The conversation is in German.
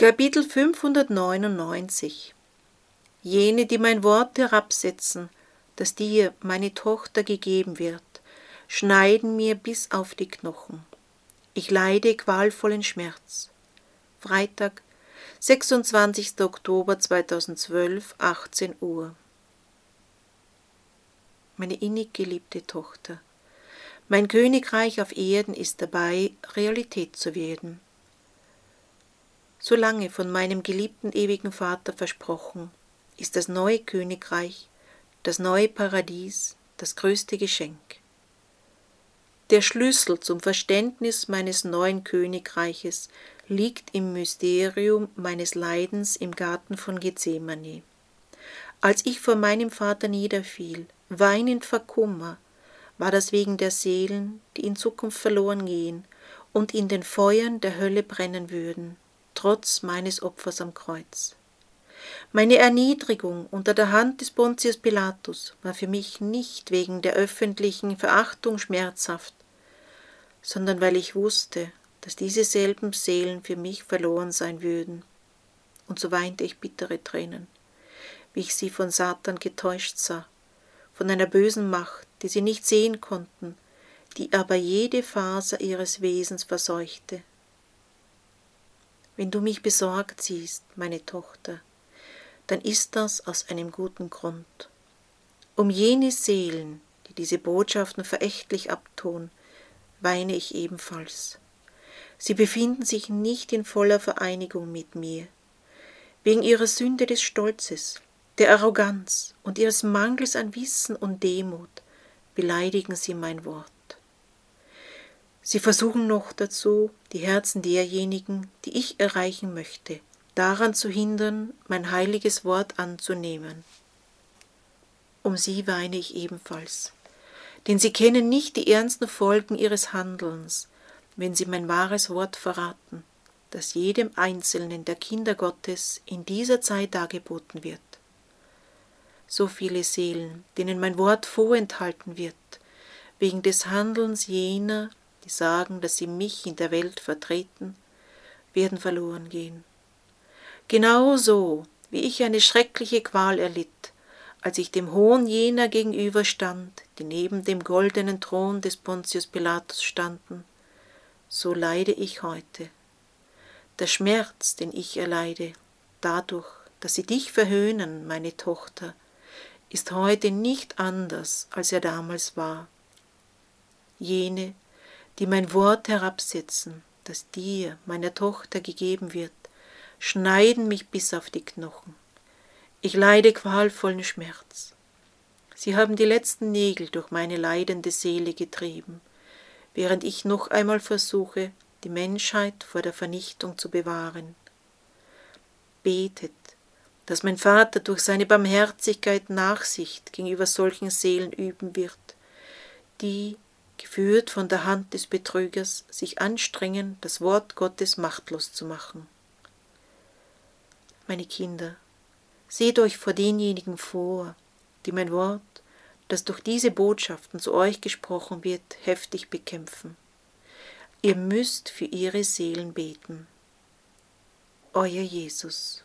Kapitel 599. Jene, die mein Wort herabsetzen, das dir, meine Tochter, gegeben wird, schneiden mir bis auf die Knochen. Ich leide qualvollen Schmerz. Freitag, 26. Oktober 2012, 18 Uhr. Meine innig geliebte Tochter, mein Königreich auf Erden ist dabei, Realität zu werden. So lange von meinem geliebten ewigen Vater versprochen, ist das neue Königreich, das neue Paradies, das größte Geschenk. Der Schlüssel zum Verständnis meines neuen Königreiches liegt im Mysterium meines Leidens im Garten von Gethsemane. Als ich vor meinem Vater niederfiel, weinend vor Kummer, war das wegen der Seelen, die in Zukunft verloren gehen und in den Feuern der Hölle brennen würden, trotz meines Opfers am Kreuz. Meine Erniedrigung unter der Hand des Pontius Pilatus war für mich nicht wegen der öffentlichen Verachtung schmerzhaft, sondern weil ich wusste, dass diese selben Seelen für mich verloren sein würden. Und so weinte ich bittere Tränen, wie ich sie von Satan getäuscht sah, von einer bösen Macht, die sie nicht sehen konnten, die aber jede Faser ihres Wesens verseuchte. Wenn du mich besorgt siehst, meine Tochter, dann ist das aus einem guten Grund. Um jene Seelen, die diese Botschaften verächtlich abtun, weine ich ebenfalls. Sie befinden sich nicht in voller Vereinigung mit mir. Wegen ihrer Sünde des Stolzes, der Arroganz und ihres Mangels an Wissen und Demut beleidigen sie mein Wort. Sie versuchen noch dazu, die Herzen derjenigen, die ich erreichen möchte, daran zu hindern, mein heiliges Wort anzunehmen. Um sie weine ich ebenfalls, denn sie kennen nicht die ernsten Folgen ihres Handelns, wenn sie mein wahres Wort verraten, das jedem Einzelnen der Kinder Gottes in dieser Zeit dargeboten wird. So viele Seelen, denen mein Wort vorenthalten wird, wegen des Handelns jener, die sagen, dass sie mich in der Welt vertreten, werden verloren gehen. Genauso, wie ich eine schreckliche Qual erlitt, als ich dem Hohn jener gegenüberstand, die neben dem goldenen Thron des Pontius Pilatus standen, so leide ich heute. Der Schmerz, den ich erleide, dadurch, dass sie dich verhöhnen, meine Tochter, ist heute nicht anders, als er damals war. Jene, die mein Wort herabsetzen, das dir, meiner Tochter, gegeben wird, schneiden mich bis auf die Knochen. Ich leide qualvollen Schmerz. Sie haben die letzten Nägel durch meine leidende Seele getrieben, während ich noch einmal versuche, die Menschheit vor der Vernichtung zu bewahren. Betet, dass mein Vater durch seine Barmherzigkeit Nachsicht gegenüber solchen Seelen üben wird, die, geführt von der Hand des Betrügers, sich anstrengen, das Wort Gottes machtlos zu machen. Meine Kinder, seht euch vor denjenigen vor, die mein Wort, das durch diese Botschaften zu euch gesprochen wird, heftig bekämpfen. Ihr müsst für ihre Seelen beten. Euer Jesus.